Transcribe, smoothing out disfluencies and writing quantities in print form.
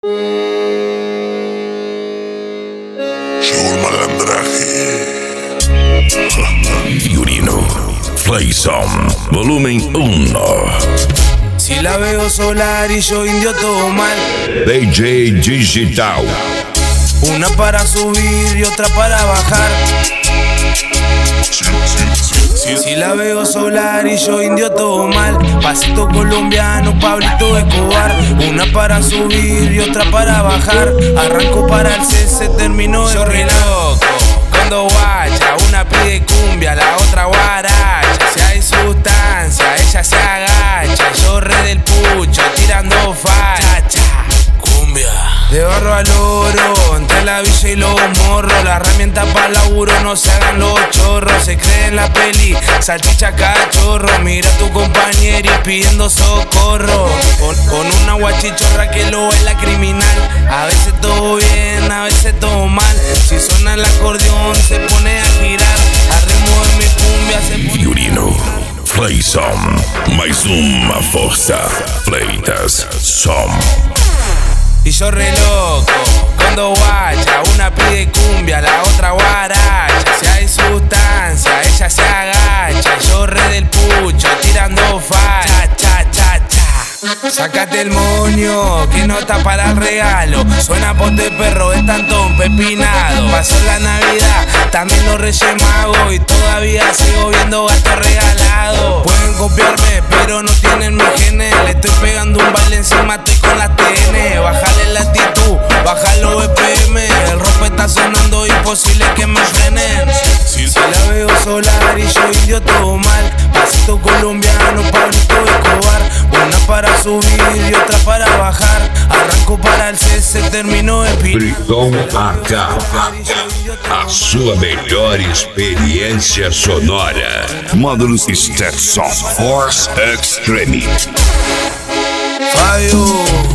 Llegó el malandraje. Fiorino, Playzone, volumen 1. Si la veo solar y yo indio todo mal. DJ Digital. Una para subir y otra para bajar. Si la veo solar y yo indio todo mal. Pasito colombiano, Pablito Escobar. Una para subir y otra para bajar. Arranco para el C, se terminó el loco. Cuando guacha, una pide cumbia, la otra guaracha. Si hay sustancia, ella se agacha. Yo re del pucho, tirando facha. Cumbia. De barro al oro, entre la villa y los morros. La herramienta para laburo, no se hagan los chorros. Se cree en la peli, salchicha cachorro. Mira a tu compañero y pidiendo socorro. Con una guachichorra que lo es la criminal. A veces todo bien, a veces todo mal. Si suena el acordeón se pone a girar. Al ritmo de mi cumbia se pone Fiorino, Playzone, mais uma força. Fleitas, som. Y yo re loco, cuando guacha, una pide cumbia, la otra guaracha. Si hay sustancia, ella se agacha. Yo re del pucho, tirando facha, cha, cha, cha. Sácate el moño, que no está para el regalo. Suena pote perro, es tanto un pepinado. Pasó la Navidad, también los Reyes Magos. Y todavía sigo viendo gatos regalados. Pueden copiarme, pero no tienen mi genes. Le estoy pegando un baile encima, estoy con la TN. Bájale la actitud, bájalo BPM. El rock está sonando, imposible que me frenen. Si la veo solar y yo indio todo mal. Pasito colombiano, Pablito Escobar. Una para subir y otra para bajar. Arranco para el C, se terminó el pin. Briton AK, a sua melhor experiência sonora. Módulos Stetson Force Extreme. Fabio.